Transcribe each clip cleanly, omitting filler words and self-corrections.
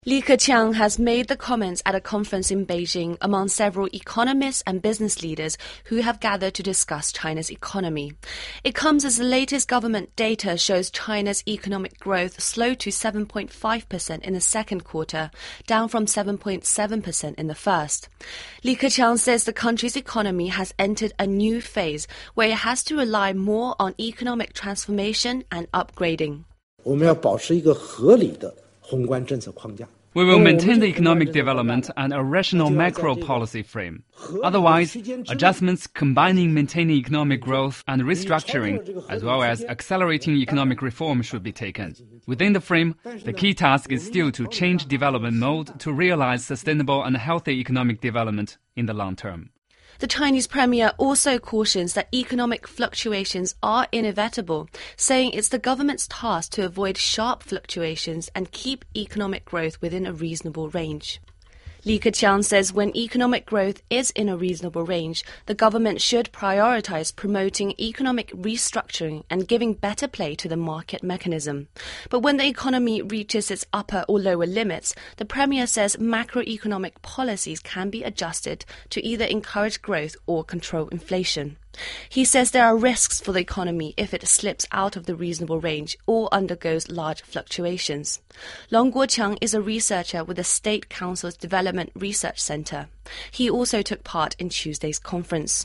Li Keqiang has made the comments at a conference in Beijing among several economists and business leaders who have gathered to discuss China's economy. It comes as the latest government data shows China's economic growth slowed to 7.5% in the second quarter, down from 7.7% in the first. Li Keqiang says the country's economy has entered a new phase where it has to rely more on economic transformation and upgrading. 我们要保持一个合理的宏观政策框架。 We will maintain the economic development and a rational macro policy frame. Otherwise, adjustments combining maintaining economic growth and restructuring, as well as accelerating economic reform, should be taken. Within the frame, the key task is still to change development mode to realize sustainable and healthy economic development in the long term. The Chinese premier also cautions that economic fluctuations are inevitable, saying it's the government's task to avoid sharp fluctuations and keep economic growth within a reasonable range. Li Keqiang says when economic growth is in a reasonable range, the government should prioritize promoting economic restructuring and giving better play to the market mechanism. But when the economy reaches its upper or lower limits, the premier says macroeconomic policies can be adjusted to either encourage growth or control inflation. He says there are risks for the economy if it slips out of the reasonable range or undergoes large fluctuations. Long Guoqiang is a researcher with the State Council's Development Research Center. He also took part in Tuesday's conference.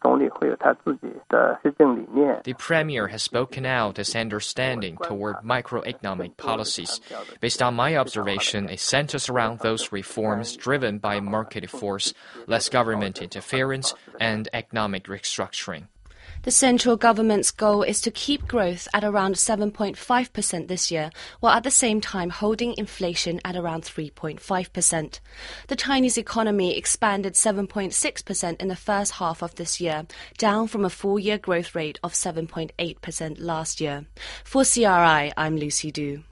The Premier has spoken out his understanding toward microeconomic policies. Based on my observation, it centers around those reforms driven by market force, less government interference, and economic restructuring. The central government's goal is to keep growth at around 7.5% this year, while at the same time holding inflation at around 3.5%. The Chinese economy expanded 7.6% in the first half of this year, down from a full-year growth rate of 7.8% last year. For CRI, I'm Lucy Du.